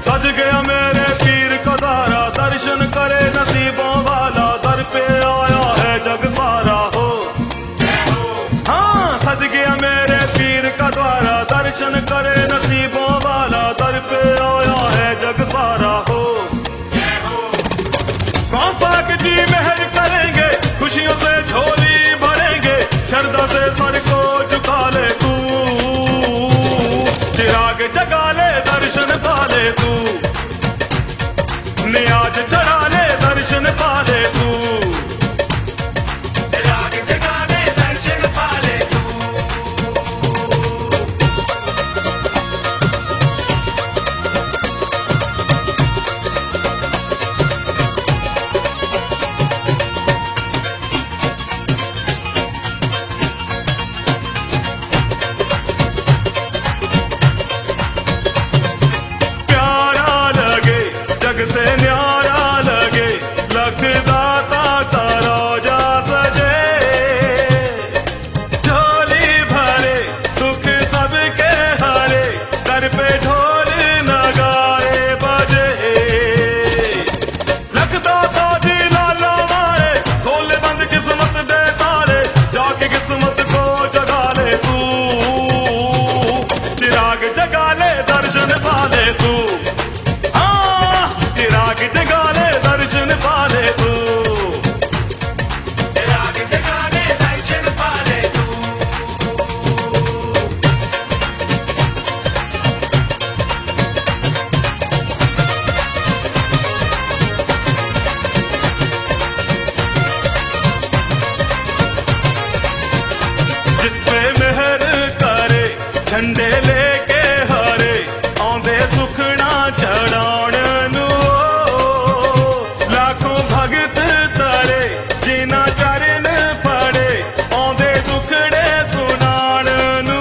सज गया मेरे पीर का द्वारा, दर्शन करे नसीबों वाला, दर पे आया है जग सारा हो। हाँ, सज गया मेरे पीर का द्वारा, दर्शन करे नसीबों वाला, दर पे आया है जग सारा हो। पाक जी मेहर करेंगे, खुशियों से झोली भरेंगे, श्रद्धा से सर को झुका ले तू, चिराग जगा ले दर्शन पा ले तू, नियाज चढ़ा ले दर्शन पा ले तू, चिराग जगा ले दर्शन पा ले तू। से न्यारा लगे लखदाता तारा जा सजे, झोली भरे दुख सबके हरे, दर पे ढोल नगारे बजे। लखदाता जी लाला मारे, खोले बंद किस्मत दे तारे, जाके किस्मत को जगा ले तू, चिराग जगा ले दर्शन पा ले तू, चिराग जगा ले दर्शन पा ले तू, चिराग जगा ले दर्शन पा ले तू। जिस पे मेहर करे झंडे लेके हरे, आंदे सुखना चढ़ाण नू, जिना चरण पड़े आंदे दुखड़े सुनाण नू।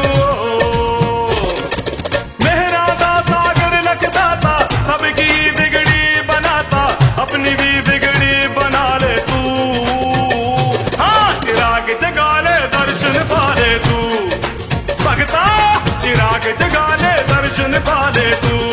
मेहरा दा सागर लखदाता, सबकी बिगड़ी बनाता, अपनी भी बिगड़ी बना ले तू। हाँ, चिराग जगा ले दर्शन पा ले तू, भगता चिराग जगा ले दर्शन पा ले तू।